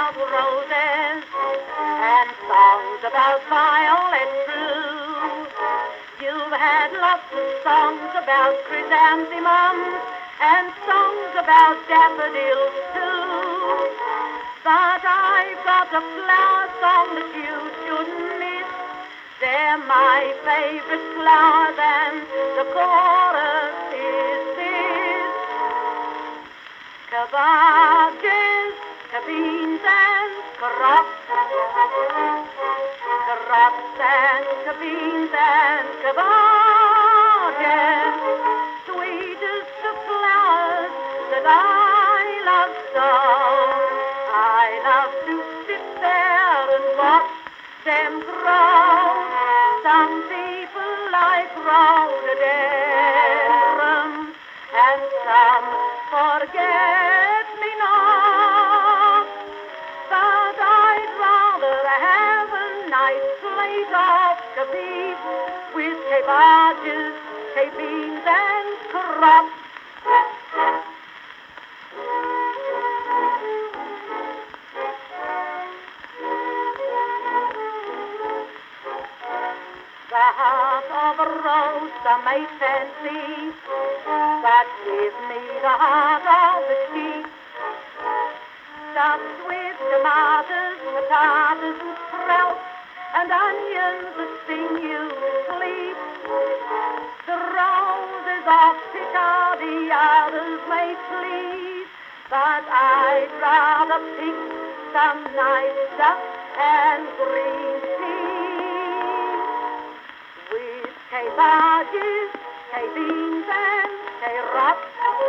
about roses and songs about violets blue. You've had lots of songs about chrysanthemums and songs about daffodils too. But I've got a flower song that you shouldn't miss. They're my favorite flowers, and the chorus is this. Cabbages, cabines and crops, crops and cabines and cabbages, sweetest of flowers that I love so. I love to sit there and watch them grow. Some people like rhododendrons and some forget-me-not. But I'd rather have a nice plate of cabbage with cabbages, cabines and crops. The heart of a rose some may fancy, but give me the heart of a sheep. Stuffed with tomatoes, potatoes and sprouts, and onions that sing you to sleep. The roses of Picardy others may please, but I'd rather pick some nice duck and green peas. With cabbages, cabines and carrots,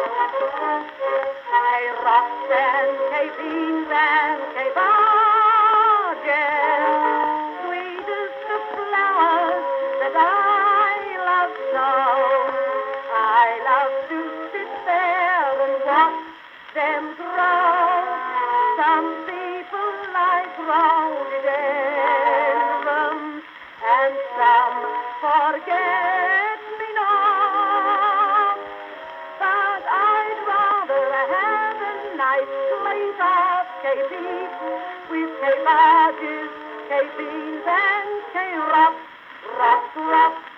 carrots and cabines and cabbages, sweetest of flowers that I love so. I love to sit there and watch them grow. Some people like rhododendrons and some forget-me-not. But I'd rather have a nice plate of cabbages with cabbages, cabines and carrots, rop, rop.